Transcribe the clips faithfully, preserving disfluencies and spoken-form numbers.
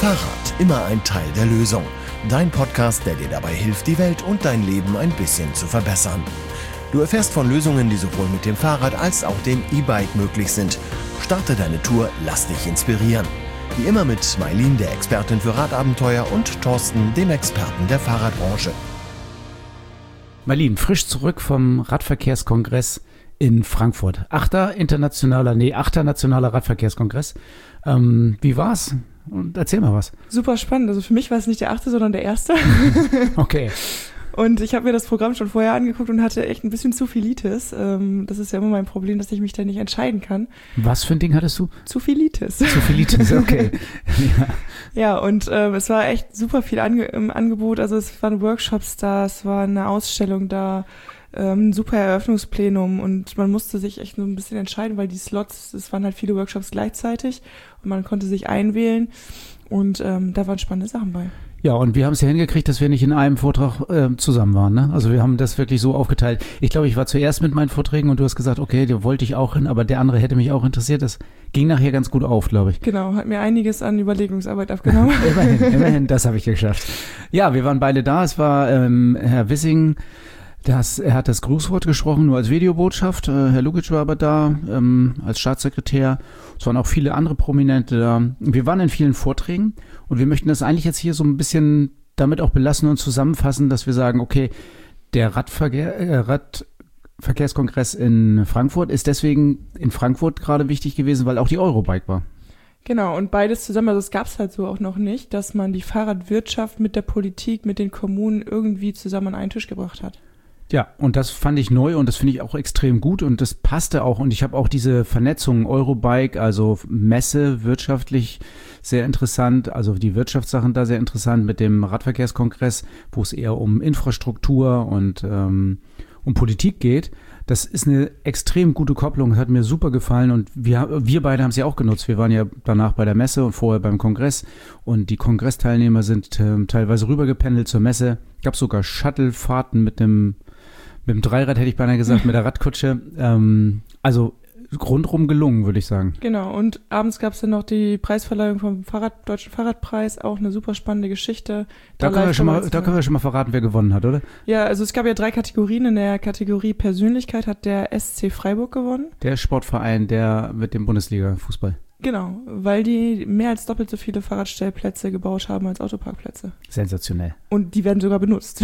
Fahrrad, immer ein Teil der Lösung. Dein Podcast, der dir dabei hilft, die Welt und dein Leben ein bisschen zu verbessern. Du erfährst von Lösungen, die sowohl mit dem Fahrrad als auch dem E-Bike möglich sind. Starte deine Tour, lass dich inspirieren. Wie immer mit Mailin, der Expertin für Radabenteuer, und Thorsten, dem Experten der Fahrradbranche. Mailin, frisch zurück vom Radverkehrskongress in Frankfurt. Achter internationaler, nee, achter nationaler Radverkehrskongress. Ähm, wie war's? Und erzähl mal was. Super spannend. Also für mich war es nicht der achte, sondern der erste. Okay. Und ich habe mir das Programm schon vorher angeguckt und hatte echt ein bisschen Zuffilitis. Ähm, das ist ja immer mein Problem, dass ich mich da nicht entscheiden kann. Was für ein Ding hattest du? Zuffilitis. Zuffilitis, okay. Ja, ja und ähm, es war echt super viel Ange- im Angebot. Also es waren Workshops da, es war eine Ausstellung da, ähm, ein super Eröffnungsplenum, und man musste sich echt so ein bisschen entscheiden, weil die Slots, es waren halt viele Workshops gleichzeitig und man konnte sich einwählen, und ähm, da waren spannende Sachen bei. Ja, und wir haben es ja hingekriegt, dass wir nicht in einem Vortrag äh, zusammen waren, ne? Also wir haben das wirklich so aufgeteilt. Ich glaube, ich war zuerst mit meinen Vorträgen und du hast gesagt, okay, da wollte ich auch hin, aber der andere hätte mich auch interessiert. Das ging nachher ganz gut auf, glaube ich. Genau, hat mir einiges an Überlegungsarbeit abgenommen. immerhin, immerhin, das habe ich geschafft. Ja, wir waren beide da. Es war ähm, Herr Wissing, das, er hat das Grußwort gesprochen, nur als Videobotschaft. Äh, Herr Lukic war aber da, ähm, als Staatssekretär. Es waren auch viele andere Prominente da. Wir waren in vielen Vorträgen und wir möchten das eigentlich jetzt hier so ein bisschen damit auch belassen und zusammenfassen, dass wir sagen, okay, der Radverkehr, äh, Radverkehrskongress in Frankfurt ist deswegen in Frankfurt gerade wichtig gewesen, weil auch die Eurobike war. Genau, und beides zusammen, also es gab es halt so auch noch nicht, dass man die Fahrradwirtschaft mit der Politik, mit den Kommunen irgendwie zusammen an einen Tisch gebracht hat. Ja, und das fand ich neu und das finde ich auch extrem gut und das passte auch, und ich habe auch diese Vernetzung Eurobike, also Messe, wirtschaftlich sehr interessant, also die Wirtschaftssachen da sehr interessant mit dem Radverkehrskongress, wo es eher um Infrastruktur und ähm, um Politik geht. Das ist eine extrem gute Kopplung, hat mir super gefallen, und wir, wir beide haben es ja auch genutzt. Wir waren ja danach bei der Messe und vorher beim Kongress, und die Kongressteilnehmer sind äh, teilweise rübergependelt zur Messe. Gab sogar Shuttlefahrten mit dem Mit dem Dreirad, hätte ich beinahe gesagt, mit der Radkutsche. Ähm, also rundrum gelungen, würde ich sagen. Genau, und abends gab es dann noch die Preisverleihung vom Fahrrad, Deutschen Fahrradpreis, auch eine super spannende Geschichte. Da, da, können wir schon mal, da können wir schon mal verraten, wer gewonnen hat, oder? Ja, also es gab ja drei Kategorien. In der Kategorie Persönlichkeit hat der S C Freiburg gewonnen. Der Sportverein, der mit dem Bundesliga-Fußball. Genau, weil die mehr als doppelt so viele Fahrradstellplätze gebaut haben als Autoparkplätze. Sensationell. Und die werden sogar benutzt.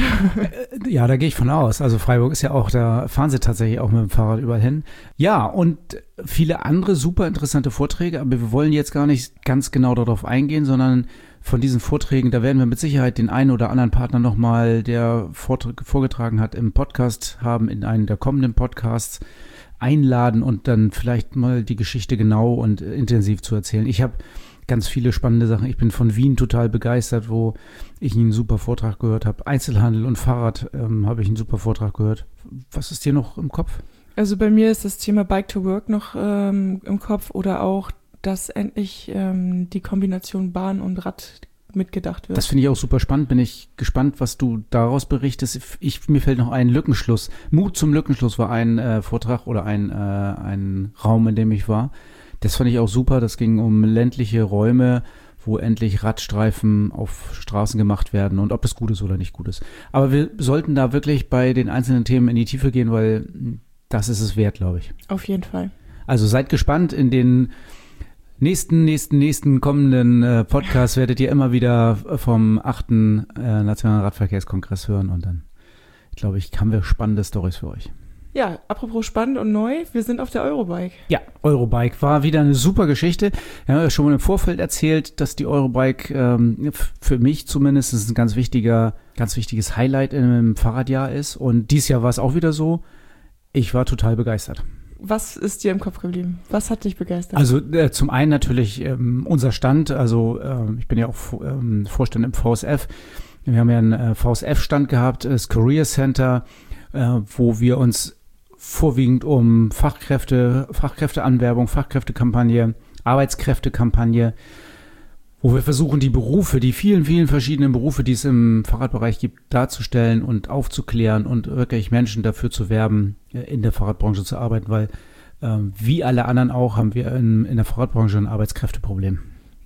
Ja, da gehe ich von aus. Also Freiburg ist ja auch, da fahren sie tatsächlich auch mit dem Fahrrad überall hin. Ja, und viele andere super interessante Vorträge, aber wir wollen jetzt gar nicht ganz genau darauf eingehen, sondern von diesen Vorträgen, da werden wir mit Sicherheit den einen oder anderen Partner nochmal, der Vortrag, vorgetragen hat, im Podcast haben, in einem der kommenden Podcasts einladen und dann vielleicht mal die Geschichte genau und intensiv zu erzählen. Ich habe ganz viele spannende Sachen. Ich bin von Wien total begeistert, wo ich einen super Vortrag gehört habe. Einzelhandel und Fahrrad ähm, habe ich einen super Vortrag gehört. Was ist dir noch im Kopf? Also bei mir ist das Thema Bike to Work noch ähm, im Kopf, oder auch, dass endlich ähm, die Kombination Bahn und Rad mitgedacht wird. Das finde ich auch super spannend. Bin ich gespannt, was du daraus berichtest. Ich, mir fällt noch ein Lückenschluss. Mut zum Lückenschluss war ein äh, Vortrag oder ein, äh, ein Raum, in dem ich war. Das fand ich auch super. Das ging um ländliche Räume, wo endlich Radstreifen auf Straßen gemacht werden und ob das gut ist oder nicht gut ist. Aber wir sollten da wirklich bei den einzelnen Themen in die Tiefe gehen, weil das ist es wert, glaube ich. Auf jeden Fall. Also seid gespannt. In den nächsten, nächsten, nächsten kommenden äh, Podcast werdet ihr immer wieder vom achten Äh, Nationalen Radverkehrskongress hören, und dann, glaube ich, haben wir spannende Storys für euch. Ja, apropos spannend und neu, wir sind auf der Eurobike. Ja, Eurobike war wieder eine super Geschichte. Wir haben ja schon im Vorfeld erzählt, dass die Eurobike ähm, für mich zumindest ein ganz wichtiger, ganz wichtiges Highlight im Fahrradjahr ist, und dieses Jahr war es auch wieder so. Ich war total begeistert. Was ist dir im Kopf geblieben? Was hat dich begeistert? Also äh, zum einen natürlich ähm, unser Stand, also äh, ich bin ja auch ähm, Vorstand im V S F. Wir haben ja einen äh, V S F-Stand gehabt, das Career Center, äh, wo wir uns vorwiegend um Fachkräfte, Fachkräfteanwerbung, Fachkräftekampagne, Arbeitskräftekampagne, wo wir versuchen, die Berufe, die vielen, vielen verschiedenen Berufe, die es im Fahrradbereich gibt, darzustellen und aufzuklären und wirklich Menschen dafür zu werben, in der Fahrradbranche zu arbeiten, weil äh, wie alle anderen auch haben wir in, in der Fahrradbranche ein Arbeitskräfteproblem. Ja,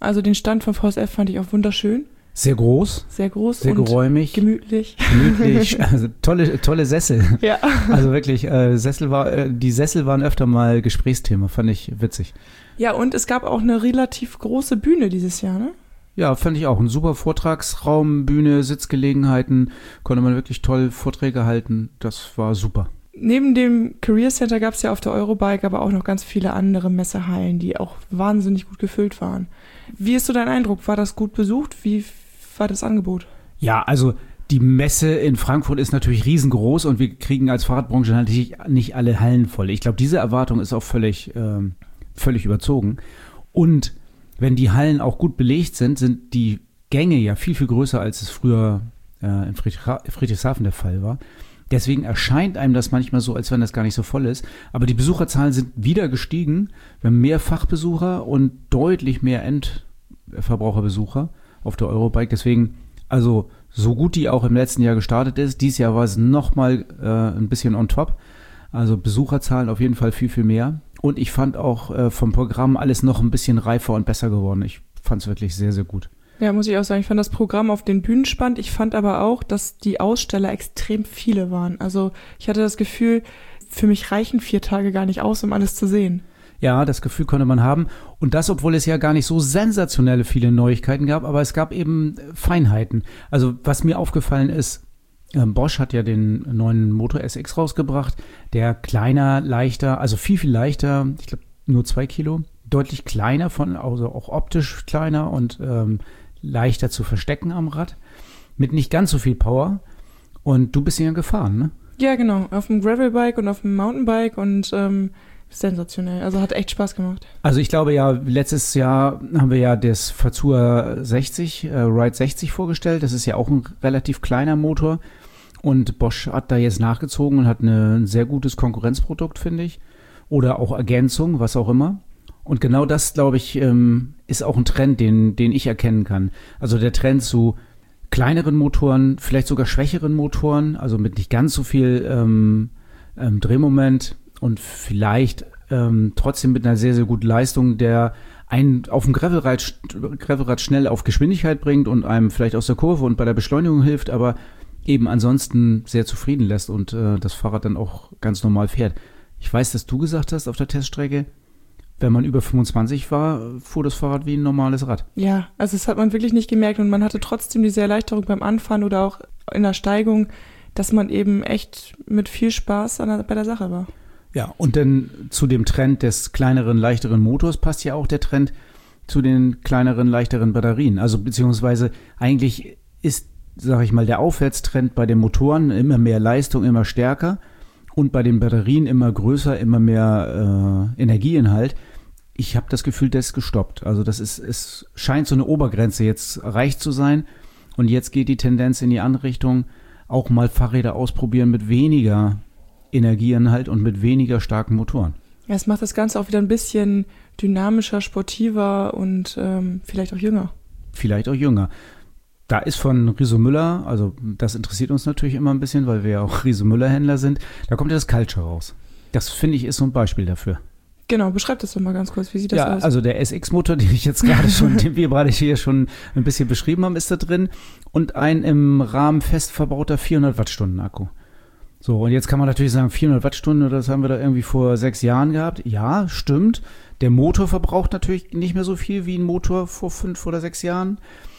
Also den Stand von V S F fand ich auch wunderschön. Sehr groß. Sehr groß. Sehr und geräumig. Gemütlich. Gemütlich. Also tolle, tolle Sessel. Ja. Also wirklich, äh, Sessel war, äh, die Sessel waren öfter mal Gesprächsthema, fand ich witzig. Ja, und es gab auch eine relativ große Bühne dieses Jahr, ne? Ja, fand ich auch. Ein super Vortragsraum, Bühne, Sitzgelegenheiten. Konnte man wirklich toll Vorträge halten. Das war super. Neben dem Career Center gab es ja auf der Eurobike aber auch noch ganz viele andere Messehallen, die auch wahnsinnig gut gefüllt waren. Wie ist so dein Eindruck? War das gut besucht? Wie war das Angebot? Ja, also die Messe in Frankfurt ist natürlich riesengroß und wir kriegen als Fahrradbranche natürlich nicht alle Hallen voll. Ich glaube, diese Erwartung ist auch völlig, ähm, völlig überzogen. Und wenn die Hallen auch gut belegt sind, sind die Gänge ja viel, viel größer, als es früher äh, in Friedrichshafen der Fall war. Deswegen erscheint einem das manchmal so, als wenn das gar nicht so voll ist. Aber die Besucherzahlen sind wieder gestiegen. Wir haben mehr Fachbesucher und deutlich mehr Endverbraucherbesucher auf der Eurobike. Deswegen, also so gut die auch im letzten Jahr gestartet ist, dieses Jahr war es nochmal äh, ein bisschen on top. Also Besucherzahlen auf jeden Fall viel, viel mehr. Und ich fand auch äh, vom Programm alles noch ein bisschen reifer und besser geworden. Ich fand es wirklich sehr, sehr gut. Ja, muss ich auch sagen, ich fand das Programm auf den Bühnen spannend. Ich fand aber auch, dass die Aussteller extrem viele waren. Also ich hatte das Gefühl, für mich reichen vier Tage gar nicht aus, um alles zu sehen. Ja, das Gefühl konnte man haben. Und das, obwohl es ja gar nicht so sensationelle viele Neuigkeiten gab, aber es gab eben Feinheiten. Also was mir aufgefallen ist, äh, Bosch hat ja den neuen Moto S X rausgebracht, der kleiner, leichter, also viel, viel leichter, ich glaube nur zwei Kilo, deutlich kleiner, von, also auch optisch kleiner und ähm, leichter zu verstecken am Rad, mit nicht ganz so viel Power. Und du bist ja gefahren, ne? Ja, genau. Auf dem Gravelbike und auf dem Mountainbike und ähm, sensationell. Also hat echt Spaß gemacht. Also ich glaube ja, letztes Jahr haben wir ja das Fazua sechzig, äh, Ride sechzig vorgestellt. Das ist ja auch ein relativ kleiner Motor. Und Bosch hat da jetzt nachgezogen und hat eine, ein sehr gutes Konkurrenzprodukt, finde ich. Oder auch Ergänzung, was auch immer. Und genau das, glaube ich, ähm, ist auch ein Trend, den, den ich erkennen kann. Also der Trend zu kleineren Motoren, vielleicht sogar schwächeren Motoren, also mit nicht ganz so viel ähm, ähm, Drehmoment und vielleicht ähm, trotzdem mit einer sehr, sehr guten Leistung, der einen auf dem Gravelrad, Gravelrad schnell auf Geschwindigkeit bringt und einem vielleicht aus der Kurve und bei der Beschleunigung hilft, aber eben ansonsten sehr zufrieden lässt und äh, das Fahrrad dann auch ganz normal fährt. Ich weiß, dass du gesagt hast auf der Teststrecke, wenn man über fünfundzwanzig war, fuhr das Fahrrad wie ein normales Rad. Ja, also das hat man wirklich nicht gemerkt und man hatte trotzdem diese Erleichterung beim Anfahren oder auch in der Steigung, dass man eben echt mit viel Spaß an der, bei der Sache war. Ja, und dann zu dem Trend des kleineren, leichteren Motors passt ja auch der Trend zu den kleineren, leichteren Batterien. Also beziehungsweise eigentlich ist, sage ich mal, der Aufwärtstrend bei den Motoren immer mehr Leistung, immer stärker. Und bei den Batterien immer größer, immer mehr äh, Energieinhalt. Ich habe das Gefühl, das ist gestoppt. Also das ist, es scheint so eine Obergrenze jetzt erreicht zu sein. Und jetzt geht die Tendenz in die andere Richtung, auch mal Fahrräder ausprobieren mit weniger Energieinhalt und mit weniger starken Motoren. Ja, es macht das Ganze auch wieder ein bisschen dynamischer, sportiver und ähm, vielleicht auch jünger. Vielleicht auch jünger. Da ist von Riso Müller, also das interessiert uns natürlich immer ein bisschen, weil wir ja auch Riso Müller-Händler sind, da kommt ja das Culture raus. Das, finde ich, ist so ein Beispiel dafür. Genau, beschreib das doch mal ganz kurz, wie sieht das ja, aus? Ja, also der S X-Motor, den ich jetzt gerade schon, den wir gerade hier schon ein bisschen beschrieben haben, ist da drin und ein im Rahmen fest verbauter vierhundert Wattstunden Akku. So, und jetzt kann man natürlich sagen, vierhundert Wattstunden, das haben wir da irgendwie vor sechs Jahren gehabt. Ja, stimmt. Der Motor verbraucht natürlich nicht mehr so viel wie ein Motor vor fünf oder sechs Jahren.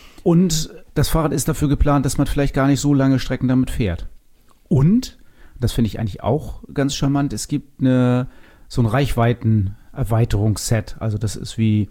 Und das Fahrrad ist dafür geplant, dass man vielleicht gar nicht so lange Strecken damit fährt. Und, das finde ich eigentlich auch ganz charmant, es gibt eine, so ein Reichweitenerweiterungsset. Also das ist wie,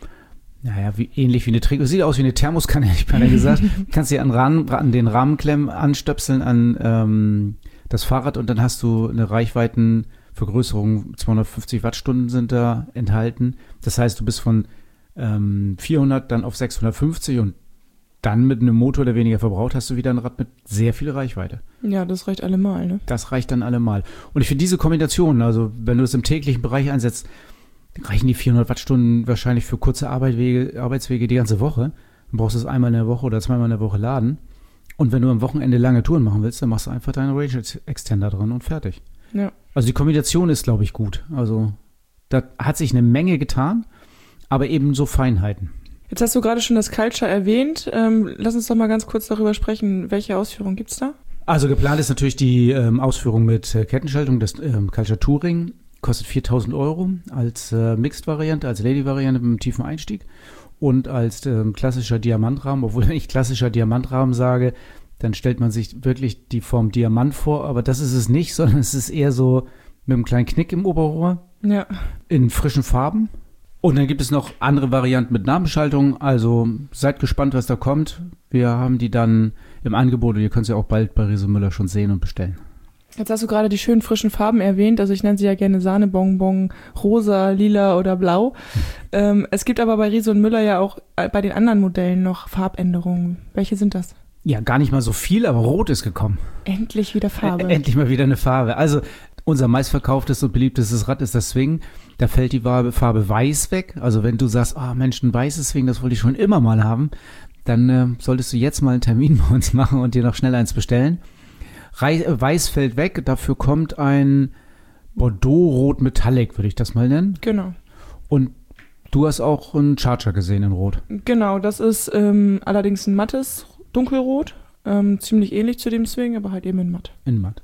naja, wie, ähnlich wie eine Trikot. Sieht aus wie eine Thermoskanne, hätte ich beinahe gesagt. Kannst dir an, Rahmen, an den Rahmenklemmen anstöpseln an ähm, das Fahrrad und dann hast du eine Reichweitenvergrößerung. zweihundertfünfzig Wattstunden sind da enthalten. Das heißt, du bist von ähm, vierhundert dann auf sechshundertfünfzig und dann mit einem Motor, der weniger verbraucht, hast du wieder ein Rad mit sehr viel Reichweite. Ja, das reicht allemal, ne? Das reicht dann allemal. Und ich finde diese Kombination, also wenn du es im täglichen Bereich einsetzt, reichen die vierhundert Wattstunden wahrscheinlich für kurze Arbeitwege, Arbeitswege die ganze Woche. Du brauchst es einmal in der Woche oder zweimal in der Woche laden. Und wenn du am Wochenende lange Touren machen willst, dann machst du einfach deinen Range Extender dran und fertig. Ja. Also die Kombination ist, glaube ich, gut. Also da hat sich eine Menge getan, aber eben so Feinheiten. Jetzt hast du gerade schon das Culture erwähnt. Ähm, lass uns doch mal ganz kurz darüber sprechen. Welche Ausführungen gibt's da? Also geplant ist natürlich die ähm, Ausführung mit äh, Kettenschaltung, das ähm, Culture Touring. Kostet viertausend Euro als äh, Mixed-Variante, als Lady-Variante mit einem tiefen Einstieg und als ähm, klassischer Diamantrahmen. Obwohl, wenn ich klassischer Diamantrahmen sage, dann stellt man sich wirklich die Form Diamant vor. Aber das ist es nicht, sondern es ist eher so mit einem kleinen Knick im Oberrohr. Ja. In frischen Farben. Und dann gibt es noch andere Varianten mit Namenschaltung. Also seid gespannt, was da kommt. Wir haben die dann im Angebot und ihr könnt sie auch bald bei Riese Müller schon sehen und bestellen. Jetzt hast du gerade die schönen frischen Farben erwähnt. Also ich nenne sie ja gerne Sahnebonbon, rosa, lila oder blau. Ähm, es gibt aber bei Riese und Müller ja auch bei den anderen Modellen noch Farbänderungen. Welche sind das? Ja, gar nicht mal so viel, aber rot ist gekommen. Endlich wieder Farbe. Ä- endlich mal wieder eine Farbe. Also unser meistverkauftes und beliebtestes Rad ist das Swing. Da fällt die Farbe, Farbe weiß weg. Also wenn du sagst, ah oh, Mensch, ein weißes Swing, das wollte ich schon immer mal haben, dann äh, solltest du jetzt mal einen Termin bei uns machen und dir noch schnell eins bestellen. Rei- Weiß fällt weg, dafür kommt ein Bordeaux-Rot Metallic, würde ich das mal nennen. Genau. Und du hast auch einen Charger gesehen in Rot. Genau, das ist ähm, allerdings ein mattes Dunkelrot. Ähm, ziemlich ähnlich zu dem Swing, aber halt eben in matt. In matt.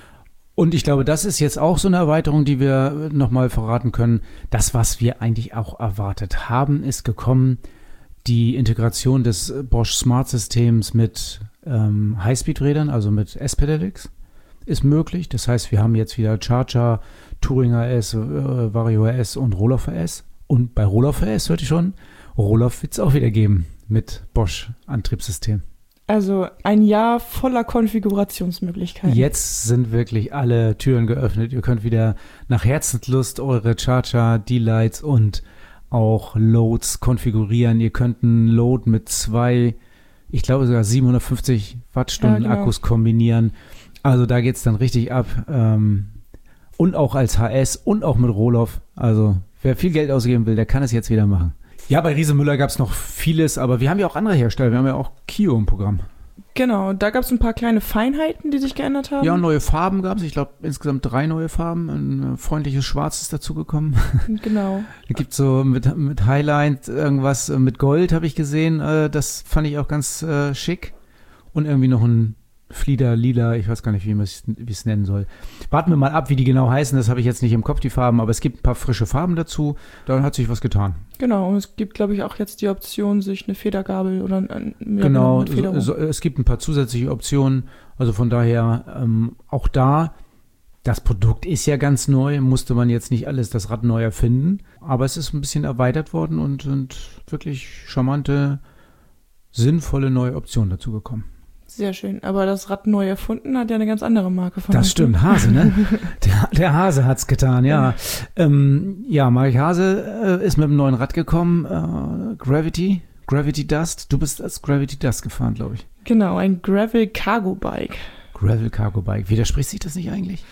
Und ich glaube, das ist jetzt auch so eine Erweiterung, die wir nochmal verraten können. Das, was wir eigentlich auch erwartet haben, ist gekommen. Die Integration des Bosch Smart Systems mit ähm, Highspeed-Rädern, also mit S-Pedelecs, ist möglich. Das heißt, wir haben jetzt wieder Charger, Touring-R S, äh, Vario R S und Rohloff R S. Und bei Rohloff R S hört ihr schon, Rohloff wird es auch wieder geben mit Bosch-Antriebssystem. Also ein Jahr voller Konfigurationsmöglichkeiten. Jetzt sind wirklich alle Türen geöffnet. Ihr könnt wieder nach Herzenslust eure Charger, D-Lights und auch Loads konfigurieren. Ihr könnt einen Load mit zwei, ich glaube sogar siebenhundertfünfzig Wattstunden ja, genau. Akkus kombinieren. Also da geht's dann richtig ab. Ähm, und auch als H S und auch mit Rohloff. Also wer viel Geld ausgeben will, der kann es jetzt wieder machen. Ja, bei Riese Müller gab es noch vieles, aber wir haben ja auch andere Hersteller. Wir haben ja auch Kio im Programm. Genau, da gab es ein paar kleine Feinheiten, die sich geändert haben. Ja, neue Farben gab es. Ich glaube, insgesamt drei neue Farben. Ein freundliches Schwarz ist dazugekommen. Genau. Da gibt es so mit, mit Highlight irgendwas mit Gold, habe ich gesehen. Das fand ich auch ganz äh, schick. Und irgendwie noch ein Flieder, Lila, ich weiß gar nicht, wie man es nennen soll. Warten wir mal ab, wie die genau heißen. Das habe ich jetzt nicht im Kopf, die Farben. Aber es gibt ein paar frische Farben dazu. Da hat sich was getan. Genau, und es gibt, glaube ich, auch jetzt die Option, sich eine Federgabel oder ein, ja, genau, mit Federung. So, es gibt ein paar zusätzliche Optionen. Also von daher ähm, auch da, das Produkt ist ja ganz neu, musste man jetzt nicht alles das Rad neu erfinden. Aber es ist ein bisschen erweitert worden und, und wirklich charmante, sinnvolle neue Optionen dazu gekommen. Sehr schön. Aber das Rad neu erfunden hat ja eine ganz andere Marke von Das stimmt, Hase, ne? Der, der Hase hat's getan, ja. Ja, ähm, ja Marek Hase äh, ist mit einem neuen Rad gekommen. Äh, Gravity, Gravity Dust. Du bist als Gravity Dust gefahren, glaube ich. Genau, ein Gravel Cargo Bike. Gravel Cargo Bike. Widerspricht sich das nicht eigentlich?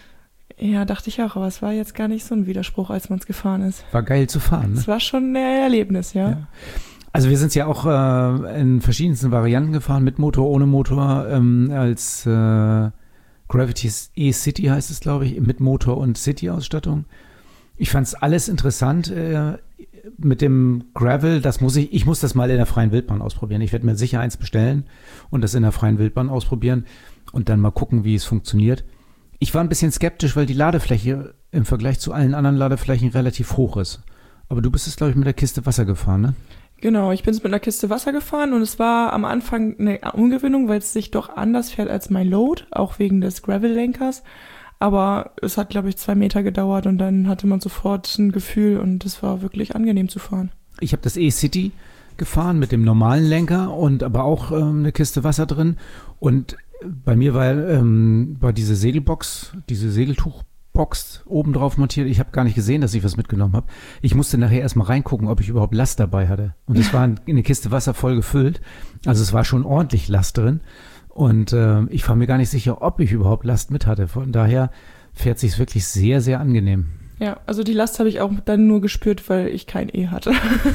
Ja, dachte ich auch, aber es war jetzt gar nicht so ein Widerspruch, als man es gefahren ist. War geil zu fahren, ne? Es war schon ein Erlebnis, ja. ja. Also wir sind ja auch äh, in verschiedensten Varianten gefahren, mit Motor, ohne Motor, ähm, als äh, Gravity E-City heißt es, glaube ich, mit Motor und City-Ausstattung. Ich fand es alles interessant äh, mit dem Gravel. Das muss ich, ich muss das mal in der freien Wildbahn ausprobieren. Ich werde mir sicher eins bestellen und das in der freien Wildbahn ausprobieren und dann mal gucken, wie es funktioniert. Ich war ein bisschen skeptisch, weil die Ladefläche im Vergleich zu allen anderen Ladeflächen relativ hoch ist. Aber du bist es, glaube ich, mit der Kiste Wasser gefahren, ne? Genau, ich bin mit einer Kiste Wasser gefahren und es war am Anfang eine Umgewöhnung, weil es sich doch anders fährt als mein Load, auch wegen des Gravel-Lenkers. Aber es hat, glaube ich, zwei Meter gedauert und dann hatte man sofort ein Gefühl und es war wirklich angenehm zu fahren. Ich habe das E-City gefahren mit dem normalen Lenker und aber auch ähm, eine Kiste Wasser drin. Und bei mir war, ähm, war diese Segelbox, diese Segeltuchbox oben drauf montiert. Ich habe gar nicht gesehen, dass ich was mitgenommen habe. Ich musste nachher erstmal reingucken, ob ich überhaupt Last dabei hatte. Und es war eine Kiste Wasser voll gefüllt. Also es war schon ordentlich Last drin. Und äh, ich war mir gar nicht sicher, ob ich überhaupt Last mit hatte. Von daher fährt sich's wirklich sehr, sehr angenehm. Ja, also die Last habe ich auch dann nur gespürt, weil ich kein E hatte.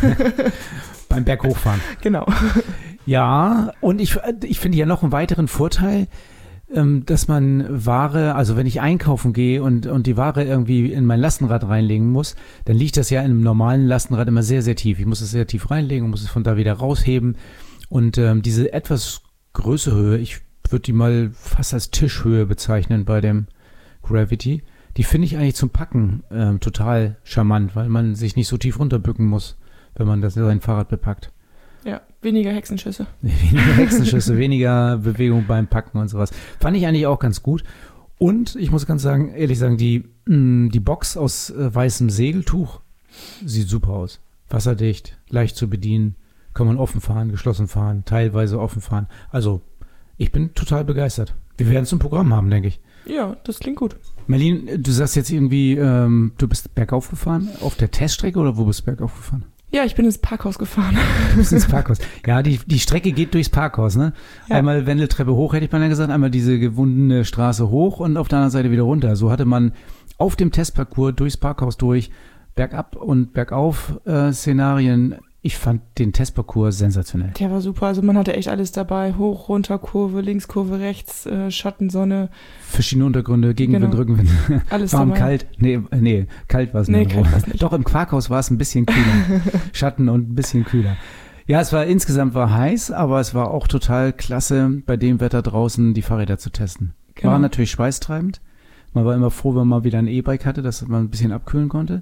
Beim Berg hochfahren. Genau. Ja, und ich, ich finde ja noch einen weiteren Vorteil. ähm, dass man Ware, also wenn ich einkaufen gehe und, und die Ware irgendwie in mein Lastenrad reinlegen muss, dann liegt das ja in einem normalen Lastenrad immer sehr, sehr tief. Ich muss es sehr tief reinlegen und muss es von da wieder rausheben. Und ähm, diese etwas größere Höhe, ich würde die mal fast als Tischhöhe bezeichnen bei dem Gravity, die finde ich eigentlich zum Packen ähm, total charmant, weil man sich nicht so tief runterbücken muss, wenn man das sein Fahrrad bepackt. Ja, weniger Hexenschüsse. Weniger Hexenschüsse, weniger Bewegung beim Packen und sowas. Fand ich eigentlich auch ganz gut. Und ich muss ganz sagen, ehrlich sagen, die, mh, die Box aus äh, weißem Segeltuch sieht super aus. Wasserdicht, leicht zu bedienen, kann man offen fahren, geschlossen fahren, teilweise offen fahren. Also, ich bin total begeistert. Wir werden es im Programm haben, denke ich. Ja, das klingt gut. Merlin, du sagst jetzt irgendwie, ähm, du bist bergauf gefahren, auf der Teststrecke oder wo bist du bergauf gefahren? Ja, ich bin ins Parkhaus gefahren. Du bist ins Parkhaus. Ja, die, die Strecke geht durchs Parkhaus, ne? Ja. Einmal Wendeltreppe hoch, hätte ich mal gesagt, einmal diese gewundene Straße hoch und auf der anderen Seite wieder runter. So hatte man auf dem Testparcours durchs Parkhaus durch, bergab und bergauf äh, Szenarien. Ich fand den Testparcours sensationell. Der war super, also man hatte echt alles dabei. Hoch, runter, Kurve, links, Kurve, rechts, äh, Schatten, Sonne. Verschiedene Untergründe, Gegenwind, genau. Rückenwind. Alles warm, dabei. kalt. Nee, nee, kalt war es nee, nicht. Kalt war's nicht. Doch, im Parkhaus war es ein bisschen kühler. Schatten und ein bisschen kühler. Ja, es war insgesamt war heiß, aber es war auch total klasse, bei dem Wetter draußen die Fahrräder zu testen. Genau. War natürlich schweißtreibend. Man war immer froh, wenn man wieder ein E-Bike hatte, dass man ein bisschen abkühlen konnte.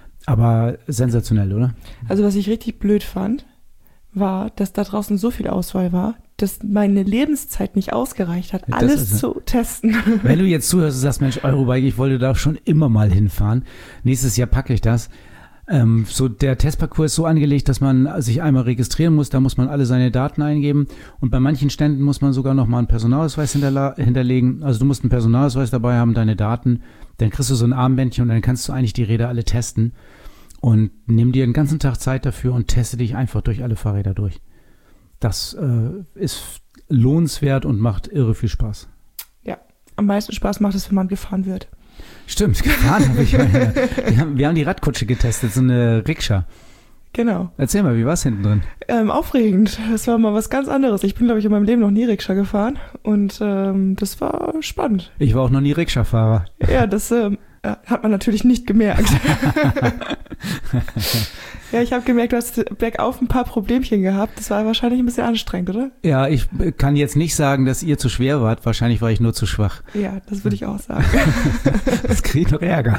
Aber sensationell, oder? Also was ich richtig blöd fand, war, dass da draußen so viel Auswahl war, dass meine Lebenszeit nicht ausgereicht hat, das alles zu testen. Wenn du jetzt zuhörst und sagst, Mensch, Eurobike, ich wollte da schon immer mal hinfahren. Nächstes Jahr packe ich das. Ähm, so der Testparcours ist so angelegt, dass man sich einmal registrieren muss, da muss man alle seine Daten eingeben und bei manchen Ständen muss man sogar noch mal einen Personalausweis hinterla- hinterlegen. Also du musst einen Personalausweis dabei haben, deine Daten, dann kriegst du so ein Armbändchen und dann kannst du eigentlich die Räder alle testen und nimm dir den ganzen Tag Zeit dafür und teste dich einfach durch alle Fahrräder durch. Das äh, ist lohnenswert und macht irre viel Spaß. Ja, am meisten Spaß macht es, wenn man gefahren wird. Stimmt, gefahren habe ich. Meine, wir, haben, wir haben die Radkutsche getestet, so eine Rikscha. Genau. Erzähl mal, wie war es hinten drin? Ähm, aufregend. Das war mal was ganz anderes. Ich bin, glaube ich, in meinem Leben noch nie Rikscha gefahren und ähm, das war spannend. Ich war auch noch nie Rikscha-Fahrer. Ja, das ähm, hat man natürlich nicht gemerkt. Ja, ich habe gemerkt, du hast bergauf ein paar Problemchen gehabt. Das war wahrscheinlich ein bisschen anstrengend, oder? Ja, ich kann jetzt nicht sagen, dass ihr zu schwer wart. Wahrscheinlich war ich nur zu schwach. Ja, das würde ich auch sagen. Das kriegt noch Ärger.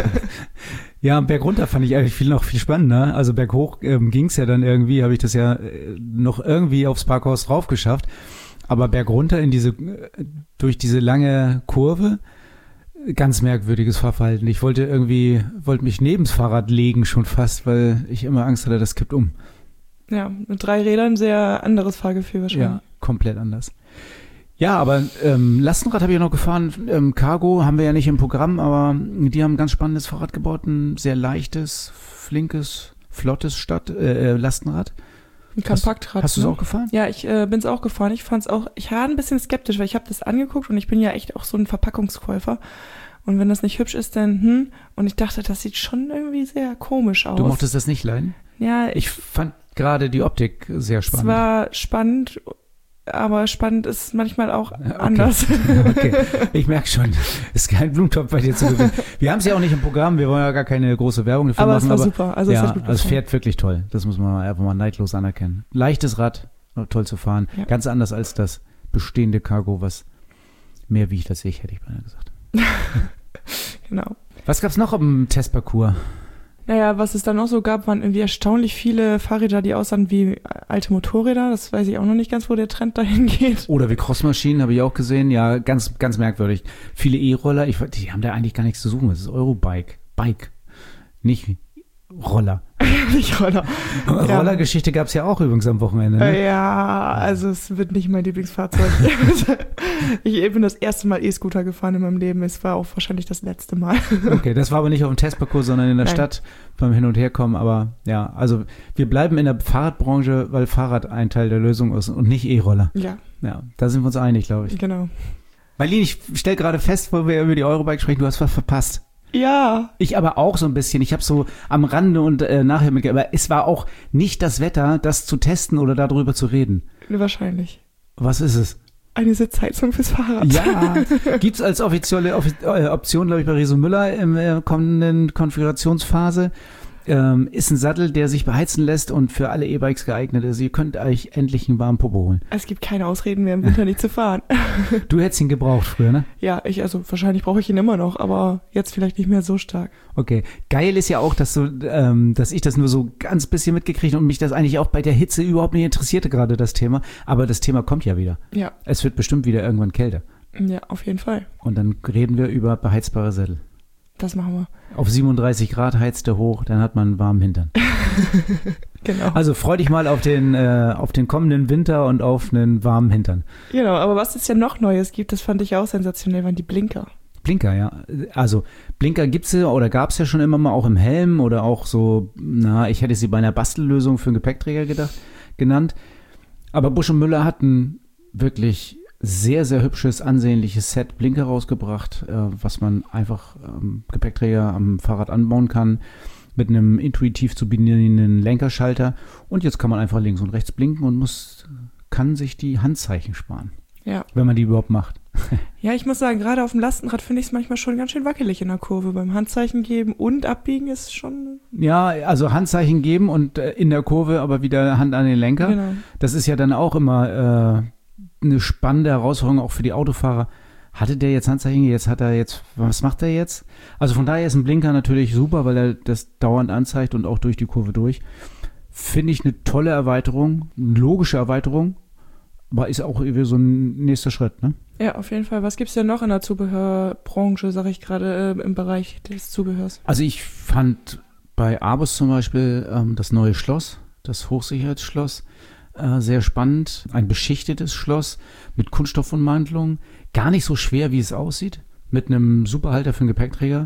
Ja, Berg runter fand ich eigentlich viel noch viel spannender. Also berghoch ähm, ging es ja dann irgendwie, habe ich das ja äh, noch irgendwie aufs Parkhaus drauf geschafft. Aber berg runter in diese, äh, durch diese lange Kurve, ganz merkwürdiges Fahrverhalten. Ich wollte irgendwie, wollte mich neben das Fahrrad legen schon fast, weil ich immer Angst hatte, das kippt um. Ja, mit drei Rädern sehr anderes Fahrgefühl wahrscheinlich. Ja, komplett anders. Ja, aber ähm, Lastenrad habe ich ja noch gefahren. Ähm, Cargo haben wir ja nicht im Programm, aber die haben ein ganz spannendes Fahrrad gebaut, ein sehr leichtes, flinkes, flottes Stadt, äh, Lastenrad. Ein Kompaktrad. Hast du es ne? auch gefahren? Ja, ich äh, bin es auch gefahren. Ich fand es auch, ich war ein bisschen skeptisch, weil ich habe das angeguckt und ich bin ja echt auch so ein Verpackungskäufer. Und wenn das nicht hübsch ist, dann hm. Und ich dachte, das sieht schon irgendwie sehr komisch aus. Du mochtest das nicht leiden? Ja. Ich fand gerade die Optik sehr spannend. Es war spannend, aber spannend ist manchmal auch okay. anders. Okay, ich merke schon, es ist kein Blumentopf bei dir zu gewinnen. Wir haben es ja auch nicht im Programm, wir wollen ja gar keine große Werbung dafür aber machen. Es war aber super, also ja, es hat gut also es gefallen. fährt wirklich toll, das muss man einfach mal neidlos anerkennen. Leichtes Rad, toll zu fahren, ja. Ganz anders als das bestehende Cargo, was mehr wiegt als ich, hätte ich beinahe gesagt. Genau. Was gab's noch im Testparcours? Naja, was es dann noch so gab, waren irgendwie erstaunlich viele Fahrräder, die aussahen wie alte Motorräder. Das weiß ich auch noch nicht ganz, wo der Trend dahin geht. Oder wie Crossmaschinen, habe ich auch gesehen. Ja, ganz ganz merkwürdig. Viele E-Roller, ich, die haben da eigentlich gar nichts zu suchen. Das ist Eurobike. Bike. Nicht Roller. Nicht Roller. Ja. Rollergeschichte gab es ja auch übrigens am Wochenende. Ne? Ja, also es wird nicht mein Lieblingsfahrzeug. Ich bin das erste Mal E-Scooter gefahren in meinem Leben. Es war auch wahrscheinlich das letzte Mal. Okay, das war aber nicht auf dem Testparcours, sondern in der Nein. Stadt beim Hin- und Herkommen. Aber ja, also wir bleiben in der Fahrradbranche, weil Fahrrad ein Teil der Lösung ist und nicht E-Roller. Ja. Ja, da sind wir uns einig, glaube ich. Genau. Marlene, ich stelle gerade fest, wo wir über die Eurobike sprechen, du hast was verpasst. Ja. Ich aber auch so ein bisschen. Ich habe so am Rande und äh, nachher mitgegeben. Aber es war auch nicht das Wetter, das zu testen oder darüber zu reden. Wahrscheinlich. Was ist es? eine Sitzheizung fürs Fahrrad. Ja, gibt's als offizielle Option, glaube ich, bei Riso Müller im äh, kommenden Konfigurationsphase. Ähm, ist ein Sattel, der sich beheizen lässt und für alle E-Bikes geeignet ist. Ihr könnt euch endlich einen warmen Popo holen. Es gibt keine Ausreden mehr, im Winter nicht zu fahren. Du hättest ihn gebraucht früher, ne? Ja, ich, also wahrscheinlich brauche ich ihn immer noch, aber jetzt vielleicht nicht mehr so stark. Okay. Geil ist ja auch, dass du, ähm, dass ich das nur so ganz bisschen mitgekriegt und mich das eigentlich auch bei der Hitze überhaupt nicht interessierte, gerade das Thema. Aber das Thema kommt ja wieder. Ja. Es wird bestimmt wieder irgendwann kälter. Ja, auf jeden Fall. Und dann reden wir über beheizbare Sättel. Das machen wir. Auf siebenunddreißig Grad heizt er hoch, dann hat man einen warmen Hintern. Genau. Also freu dich mal auf den, äh, auf den kommenden Winter und auf einen warmen Hintern. Genau, aber was es ja noch Neues gibt, das fand ich auch sensationell, waren die Blinker. Blinker, ja. Also Blinker gibt's ja oder gab's ja schon immer mal auch im Helm oder auch so, na, ich hätte sie bei einer Bastellösung für einen Gepäckträger gedacht, genannt. Aber Busch und Müller hatten wirklich sehr, sehr hübsches, ansehnliches Set Blinker rausgebracht, äh, was man einfach am Gepäckträger am Fahrrad anbauen kann, mit einem intuitiv zu bedienenden Lenkerschalter. Und jetzt kann man einfach links und rechts blinken und muss, kann sich die Handzeichen sparen. Ja. Wenn man die überhaupt macht. Ja, ich muss sagen, gerade auf dem Lastenrad finde ich es manchmal schon ganz schön wackelig in der Kurve. Beim Handzeichen geben und abbiegen ist schon... Ja, also Handzeichen geben und äh, in der Kurve aber wieder Hand an den Lenker. Genau. Das ist ja dann auch immer... Äh, eine spannende Herausforderung auch für die Autofahrer. Hatte der jetzt Handzeichen? Jetzt hat er jetzt, was macht er jetzt? Also von daher ist ein Blinker natürlich super, weil er das dauernd anzeigt und auch durch die Kurve durch. Finde ich eine tolle Erweiterung, eine logische Erweiterung, aber ist auch irgendwie so ein nächster Schritt, ne? Ja, auf jeden Fall. Was gibt's denn noch in der Zubehörbranche, sag ich gerade, äh, im Bereich des Zubehörs? Also ich fand bei Abus zum Beispiel ähm, das neue Schloss, das Hochsicherheitsschloss, Äh, sehr spannend, ein beschichtetes Schloss mit Kunststoffummantelung, gar nicht so schwer, wie es aussieht, mit einem Superhalter für einen Gepäckträger.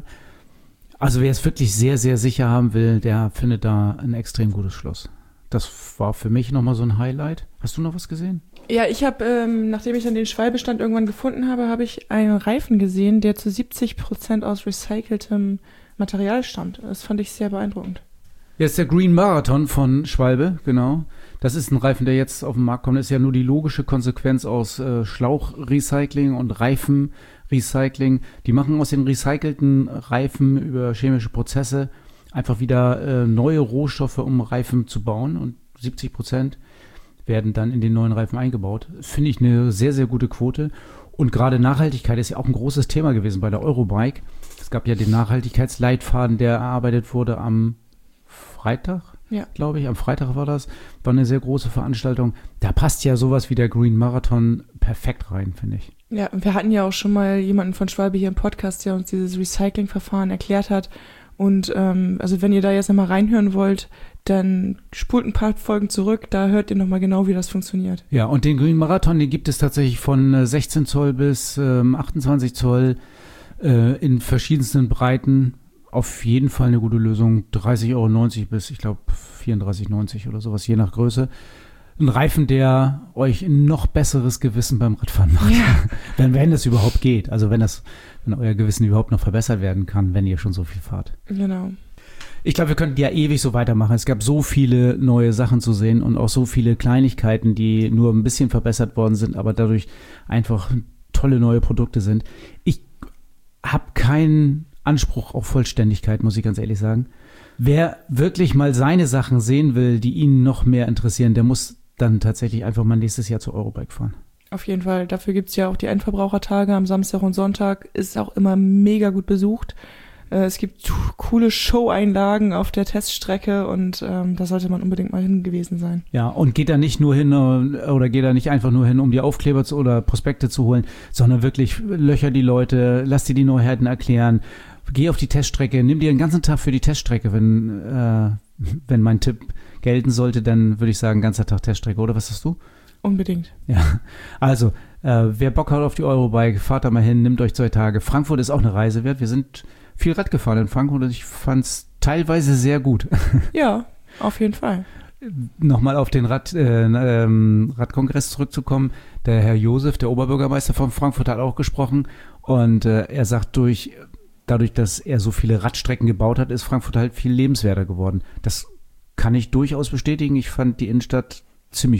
Also wer es wirklich sehr, sehr sicher haben will, der findet da ein extrem gutes Schloss. Das war für mich nochmal so ein Highlight. Hast du noch was gesehen? Ja, ich habe, ähm, nachdem ich dann den Schwalbestand irgendwann gefunden habe, habe ich einen Reifen gesehen, der zu siebzig Prozent aus recyceltem Material stammt. Das fand ich sehr beeindruckend. Ja, ist der Green Marathon von Schwalbe, genau. Das ist ein Reifen, der jetzt auf den Markt kommt. Das ist ja nur die logische Konsequenz aus äh, Schlauchrecycling und Reifenrecycling. Die machen aus den recycelten Reifen über chemische Prozesse einfach wieder äh, neue Rohstoffe, um Reifen zu bauen. Und siebzig Prozent werden dann in den neuen Reifen eingebaut. Finde ich eine sehr, sehr gute Quote. Und gerade Nachhaltigkeit ist ja auch ein großes Thema gewesen bei der Eurobike. Es gab ja den Nachhaltigkeitsleitfaden, der erarbeitet wurde am Freitag, ja. glaube ich. Am Freitag war das. War eine sehr große Veranstaltung. Da passt ja sowas wie der Green Marathon perfekt rein, finde ich. Ja, wir hatten ja auch schon mal jemanden von Schwalbe hier im Podcast, der uns dieses Recycling-Verfahren erklärt hat. Und ähm, also wenn ihr da jetzt nochmal reinhören wollt, dann spult ein paar Folgen zurück, da hört ihr nochmal genau, wie das funktioniert. Ja, und den Green Marathon, den gibt es tatsächlich von sechzehn Zoll bis ähm, achtundzwanzig Zoll äh, in verschiedensten Breiten. Auf jeden Fall eine gute Lösung. dreißig Euro neunzig bis, ich glaube, vierunddreißig neunzig oder sowas, je nach Größe. Ein Reifen, der euch ein noch besseres Gewissen beim Radfahren macht. Ja. wenn, wenn das überhaupt geht. Also wenn das, wenn euer Gewissen überhaupt noch verbessert werden kann, wenn ihr schon so viel fahrt. Genau. Ich glaube, wir könnten ja ewig so weitermachen. Es gab so viele neue Sachen zu sehen und auch so viele Kleinigkeiten, die nur ein bisschen verbessert worden sind, aber dadurch einfach tolle neue Produkte sind. Ich habe keinen Anspruch auf Vollständigkeit, muss ich ganz ehrlich sagen. Wer wirklich mal seine Sachen sehen will, die ihn noch mehr interessieren, der muss dann tatsächlich einfach mal nächstes Jahr zur Eurobike fahren. Auf jeden Fall. Dafür gibt es ja auch die Endverbrauchertage am Samstag und Sonntag. Ist auch immer mega gut besucht. Äh, es gibt coole Show-Einlagen auf der Teststrecke und ähm, da sollte man unbedingt mal hin gewesen sein. Ja, und geht da nicht nur hin äh, oder geht da nicht einfach nur hin, um die Aufkleber zu, oder Prospekte zu holen, sondern wirklich löcher die Leute, lass dir die Neuheiten erklären. Geh auf die Teststrecke, nimm dir den ganzen Tag für die Teststrecke. Wenn, äh, wenn mein Tipp gelten sollte, dann würde ich sagen, ganzer Tag Teststrecke. Oder was hast du? Unbedingt. Ja, also, äh, wer Bock hat auf die Eurobike, fahrt da mal hin, nimmt euch zwei Tage. Frankfurt ist auch eine Reise wert. Wir sind viel Rad gefahren in Frankfurt und ich fand es teilweise sehr gut. Ja, auf jeden Fall. Nochmal auf den Rad, äh, ähm, Radkongress zurückzukommen. Der Herr Josef, der Oberbürgermeister von Frankfurt, hat auch gesprochen und äh, er sagt, durch dadurch, dass er so viele Radstrecken gebaut hat, ist Frankfurt halt viel lebenswerter geworden. Das kann ich durchaus bestätigen. Ich fand die Innenstadt ziemlich gut.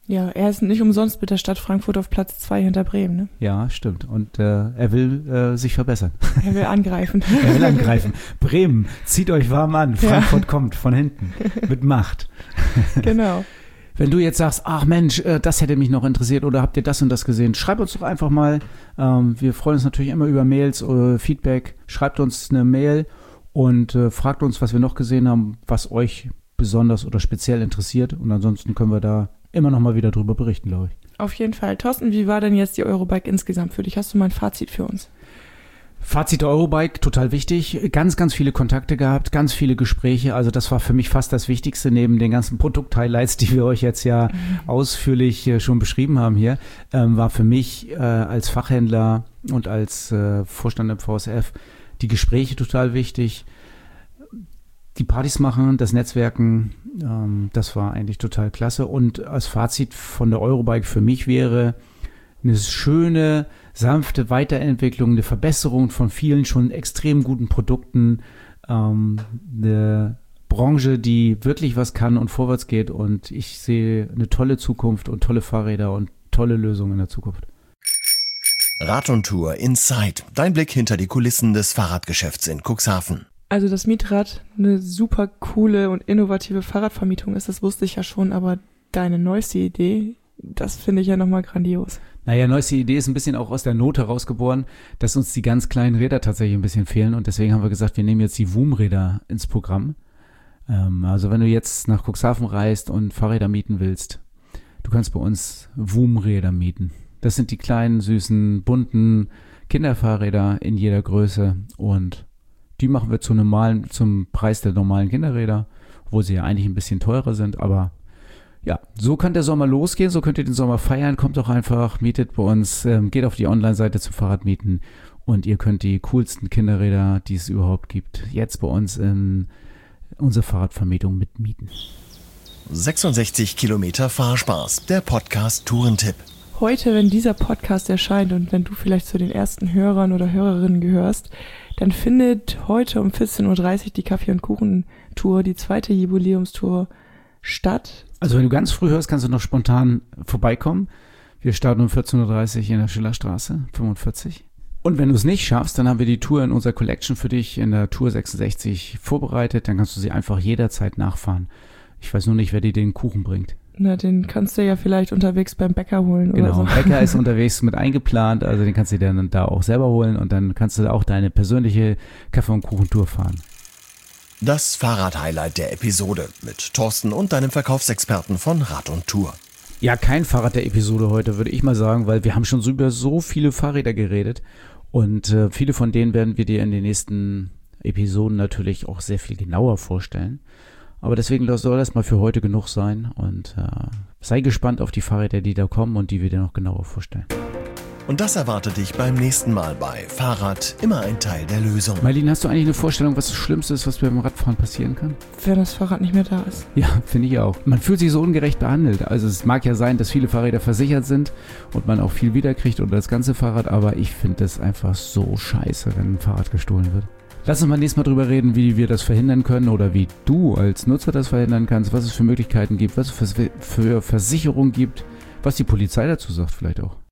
Ja, er ist nicht umsonst mit der Stadt Frankfurt auf Platz zwei hinter Bremen, ne? Ja, stimmt. Und äh, er will äh, sich verbessern. Er will angreifen. Er will angreifen. Bremen, zieht euch warm an. Frankfurt ja. kommt von hinten mit Macht. Genau. Wenn du jetzt sagst, ach Mensch, äh, das hätte mich noch interessiert oder habt ihr das und das gesehen, schreib uns doch einfach mal. Ähm, wir freuen uns natürlich immer über Mails oder Feedback. Schreibt uns eine Mail und äh, fragt uns, was wir noch gesehen haben, was euch besonders oder speziell interessiert. Und ansonsten können wir da immer noch mal wieder drüber berichten, glaube ich. Auf jeden Fall. Thorsten, wie war denn jetzt die Eurobike insgesamt für dich? Hast du mal ein Fazit für uns? Fazit der Eurobike, total wichtig. Ganz, ganz viele Kontakte gehabt, ganz viele Gespräche. Also das war für mich fast das Wichtigste neben den ganzen Produkt-Highlights, die wir euch jetzt ja mhm. ausführlich äh, schon beschrieben haben hier, ähm, war für mich äh, als Fachhändler und als äh, Vorstand im V S F die Gespräche total wichtig. Die Partys machen, das Netzwerken, ähm, das war eigentlich total klasse. Und als Fazit von der Eurobike für mich wäre eine schöne, sanfte Weiterentwicklung, eine Verbesserung von vielen schon extrem guten Produkten, ähm, eine Branche, die wirklich was kann und vorwärts geht. Und ich sehe eine tolle Zukunft und tolle Fahrräder und tolle Lösungen in der Zukunft. Rad und Tour Inside, dein Blick hinter die Kulissen des Fahrradgeschäfts in Cuxhaven. Also, dass Mietrad eine super coole und innovative Fahrradvermietung ist, das wusste ich ja schon, aber deine neueste Idee, das finde ich ja nochmal grandios. Naja, neueste Idee ist ein bisschen auch aus der Not herausgeboren, dass uns die ganz kleinen Räder tatsächlich ein bisschen fehlen und deswegen haben wir gesagt, wir nehmen jetzt die Voom-Räder ins Programm. Ähm, also wenn du jetzt nach Cuxhaven reist und Fahrräder mieten willst, du kannst bei uns Voom-Räder mieten. Das sind die kleinen, süßen, bunten Kinderfahrräder in jeder Größe und die machen wir zu normalen, zum Preis der normalen Kinderräder, obwohl sie ja eigentlich ein bisschen teurer sind, aber ja, so kann der Sommer losgehen, so könnt ihr den Sommer feiern, kommt doch einfach, mietet bei uns, ähm, geht auf die Online-Seite zum Fahrradmieten und ihr könnt die coolsten Kinderräder, die es überhaupt gibt, jetzt bei uns in unsere Fahrradvermietung mitmieten. sechsundsechzig Kilometer Fahrspaß, der Podcast Tourentipp. Heute, wenn dieser Podcast erscheint und wenn du vielleicht zu den ersten Hörern oder Hörerinnen gehörst, dann findet heute um vierzehn Uhr dreißig die Kaffee- und Kuchen-Tour, die zweite Jubiläumstour statt. Also wenn du ganz früh hörst, kannst du noch spontan vorbeikommen. Wir starten um vierzehn Uhr dreißig in der Schillerstraße, fünfundvierzig. Und wenn du es nicht schaffst, dann haben wir die Tour in unserer Collection für dich in der Tour sechsundsechzig vorbereitet. Dann kannst du sie einfach jederzeit nachfahren. Ich weiß nur nicht, wer dir den Kuchen bringt. Na, den kannst du ja vielleicht unterwegs beim Bäcker holen oder genau, so. Genau, Bäcker ist unterwegs mit eingeplant, also den kannst du dir dann da auch selber holen und dann kannst du auch deine persönliche Kaffee- und Kuchentour fahren. Das Fahrrad-Highlight der Episode mit Thorsten und deinem Verkaufsexperten von Rad und Tour. Ja, kein Fahrrad der Episode heute, würde ich mal sagen, weil wir haben schon so über so viele Fahrräder geredet und äh, viele von denen werden wir dir in den nächsten Episoden natürlich auch sehr viel genauer vorstellen. Aber deswegen soll das mal für heute genug sein und äh, sei gespannt auf die Fahrräder, die da kommen und die wir dir noch genauer vorstellen. Und das erwartet dich beim nächsten Mal bei Fahrrad, immer ein Teil der Lösung. Marlene, hast du eigentlich eine Vorstellung, was das Schlimmste ist, was beim Radfahren passieren kann? Wenn das Fahrrad nicht mehr da ist. Ja, finde ich auch. Man fühlt sich so ungerecht behandelt. Also es mag ja sein, dass viele Fahrräder versichert sind und man auch viel wiederkriegt oder das ganze Fahrrad, aber ich finde das einfach so scheiße, wenn ein Fahrrad gestohlen wird. Lass uns mal nächstes Mal drüber reden, wie wir das verhindern können oder wie du als Nutzer das verhindern kannst, was es für Möglichkeiten gibt, was es für Versicherungen gibt, was die Polizei dazu sagt vielleicht auch.